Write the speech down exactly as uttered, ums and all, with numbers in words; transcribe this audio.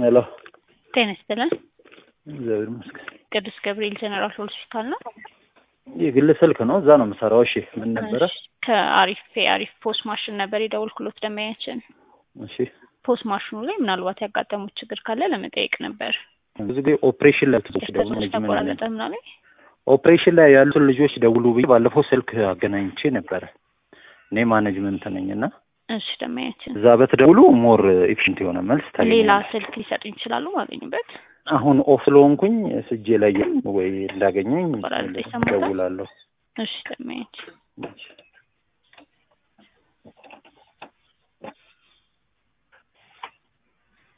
ሄሎ ጤና ይስጥልን። እግዚአብሔር ይመስገን። ቅዱስ ገብርኤል ጀነራል ሆስፒታል ነው። የግል ስልክ ነው፣ እዛ ነው የምሰራው። እሺ ምን ነበረ? ከአሪፍ አሪፍ ፖስት ማሽን ነበር የደወልኩሎት ደማያችን። እሺ ፖስት ማሽኑ ላይ ምናልባት ያጋጠሙት ችግር ካለ ለመጠየቅ ነበር። ብዙ ጊዜ ኦፕሬሽን ላይ ተሰጥቶ ደውሎ ተቆራረጠ ምናምን ኦፕሬሽን ላይ ያሉትን ልጆች ደውሉ ብዬ ባለፈው ስልክ አገናኝቼ ነበረ። እኔ ማኔጅመንት ነኝና እሺ ደማያችን እዛ በተደውሉ ሞር ኤፊሽንት የሆነ መልስ ታገኛለህ። ሌላ ስልክ ሊሰጡኝ ይችላሉ ማገኝበት? አሁን ኦፍ ስለሆንኩኝ ስጄ ላይ ወይ እንዳገኘኝ ቆራረጠ ይሰማል። ደውላለሁ። እሺ ደማያችን